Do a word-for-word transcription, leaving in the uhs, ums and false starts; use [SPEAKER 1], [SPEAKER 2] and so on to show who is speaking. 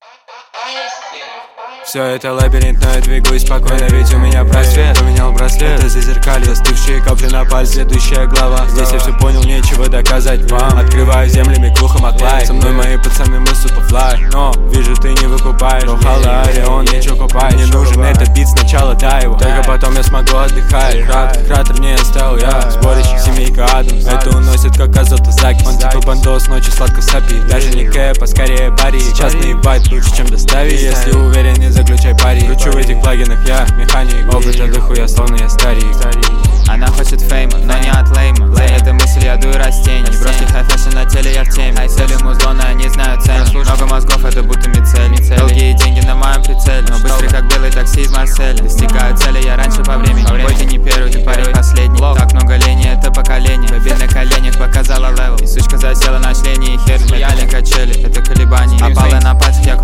[SPEAKER 1] Все это лабиринт, но я двигаюсь спокойно, ведь у меня просвет. Поменял браслет, это зазеркалье, застывшие капли на пальце, следующая глава. Здесь я все понял, нечего доказать вам. Открываю землями глухо Маклай. Со мной мои пацаны, мы суперфлай. Но вижу, ты не выкупаешь. Рухала Орион, ничего купай. Мне нужен этот бит, сначала дай его, только потом я смогу отдыхать. Кратер, кратер мне оставил я. Сборище, семейка Адамс. Это уносит как азота Заки. Он типа бандос, ночью сладко сопит. Даже не кэп, а скорее пари. Сейчас наебать лучше, чем доставить. Если уверен, не заключай пари. Кручу в этих плагинах я механик. Опыта дохуя, словно я старик.
[SPEAKER 2] Она хочет фейма, но не от лейма. Это мысль, я дую растения. Не броски хай-фэшн, на теле я в теме. Цели музлона, я не знаю цен. Много мозгов, это будто мицель. Долгие деньги на моем прицеле, но быстрый как белый такси из Марселя. Достигаю цели, я раньше по времени. Бой, ты не первый, ты парень последний. Так много лени, это поколение. Бобин на коленях показала левел. И сучка засела на члене и хер. Смеяли качели, это колебания. Опала на пальцах, я